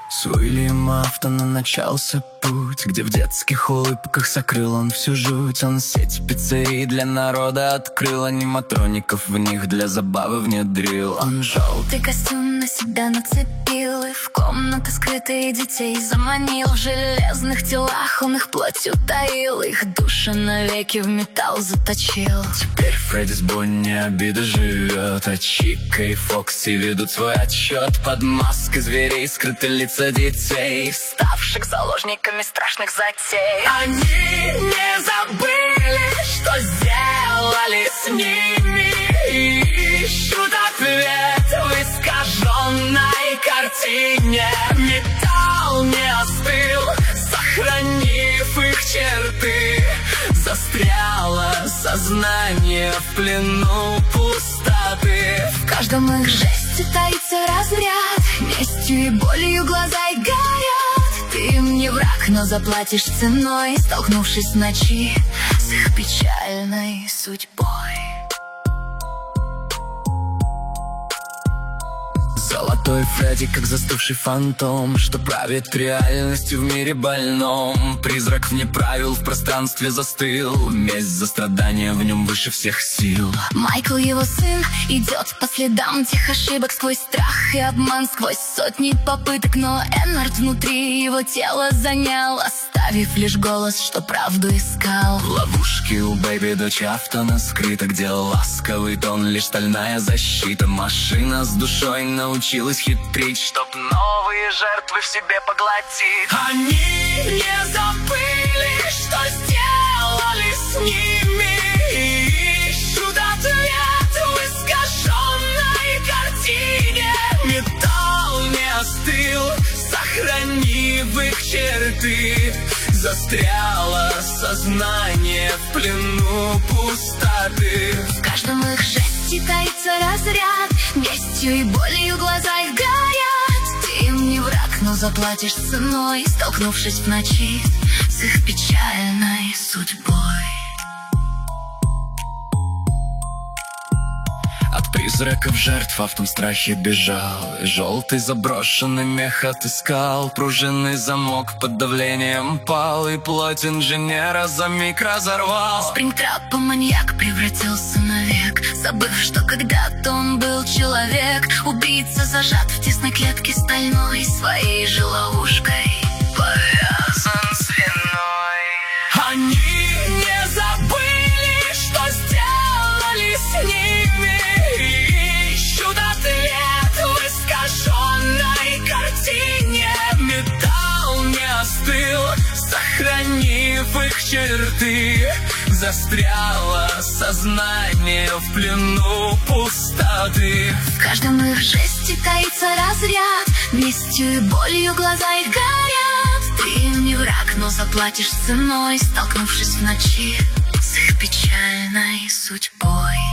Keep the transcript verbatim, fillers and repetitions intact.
С Уильям Афтона начался путь, где в детских улыбках сокрыл он всю жуть. Он сеть пиццерий для народа открыл, аниматроников в них для забавы внедрил. Он желтый костюм на себя нацепил и в комнаты скрытые детей заманил. В железных телах он их плотью таил, их души навеки в металл заточил. Теперь Фредди с Бонни обида живет, а Чика и Фокси ведут свой отчет. Под маской зверей скрыты лица детей, ставших заложниками страшных затей. Они не забыли, что сделали с ними, и ищут ответ в искаженной картине. Металл не остыл, сохранив их черты. Застряло сознание в плену пустоты. В каждом их жесте таится разряд, местью и болью глаза и горят. Ты им не враг, но заплатишь ценой, столкнувшись в ночи с их печальной судьбой. Золотой Фредди, как застывший фантом, что правит реальностью в мире больном. Призрак вне правил в пространстве застыл, месть за страдания в нем выше всех сил. Майкл, его сын, идет по следам тех ошибок, сквозь страх и обман, сквозь сотни попыток. Но Эннард внутри его тело занял, оставив лишь голос, что правду искал. В ловушке у Бэйби дочь Афтона скрыта, где ласковый тон, лишь стальная защита. Машина с душой научилась хитрить, чтоб новые жертвы в себе поглотить. Они не забыли, что сделали с ними, и ищут ответ в искаженной картине. Металл не остыл, сохранив их черты. Застряло сознание в плену пустоты. В каждом их жесте таится разряд, местью и болью глаза их горят. Ты им не враг, но заплатишь ценой, столкнувшись в ночи с их печальной судьбой. От призраков жертв Афтон в страхе бежал, и желтый заброшенный мех отыскал. Пружинный замок под давлением пал, и плоть инженера за миг разорвал. Спрингтрап маньяк превратился навек, забыв, что когда-то он был человек. Убийца зажат в тесной клетке стальной, своей же ловушкой повязан свиной. Они не забыли, что сделали с ними, ищут ответ в искаженной картине. Металл не остыл, сохранив их черты. Застряло сознание в плену пустоты. В каждом их жесте таится разряд, местью и болью глаза их горят. Ты им не враг, но заплатишь ценой, столкнувшись в ночи с их печальной судьбой.